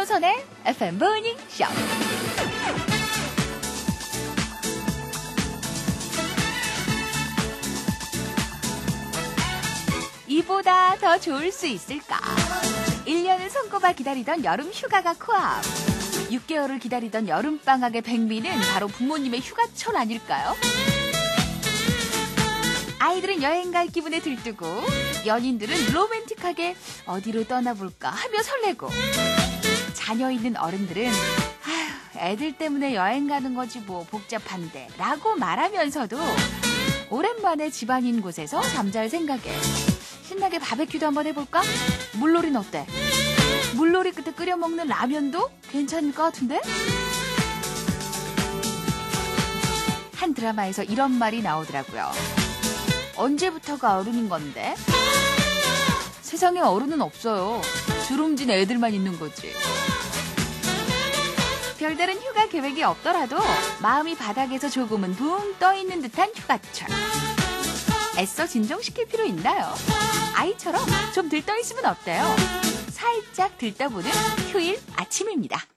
조선의 FM 모닝쇼. 이보다 더 좋을 수 있을까? 1년을 손꼽아 기다리던 여름 휴가가 코앞. 6개월을 기다리던 여름방학의 백미는 바로 부모님의 휴가철 아닐까요? 아이들은 여행 갈 기분에 들뜨고 연인들은 로맨틱하게 어디로 떠나볼까 하며 설레고 자녀 있는 어른들은 애들 때문에 여행 가는 거지 뭐 복잡한데 라고 말하면서도 오랜만에 집안인 곳에서 잠잘 생각에 신나게 바베큐도 한번 해볼까? 물놀이는 어때? 물놀이 끝에 끓여 먹는 라면도 괜찮을 것 같은데? 한 드라마에서 이런 말이 나오더라고요. 언제부터가 어른인 건데? 세상에 어른은 없어요. 주름진 애들만 있는 거지. 별다른 휴가 계획이 없더라도 마음이 바닥에서 조금은 붕 떠있는 듯한 휴가철. 애써 진정시킬 필요 있나요? 아이처럼 좀 들떠있으면 어때요? 살짝 들떠보는 휴일 아침입니다.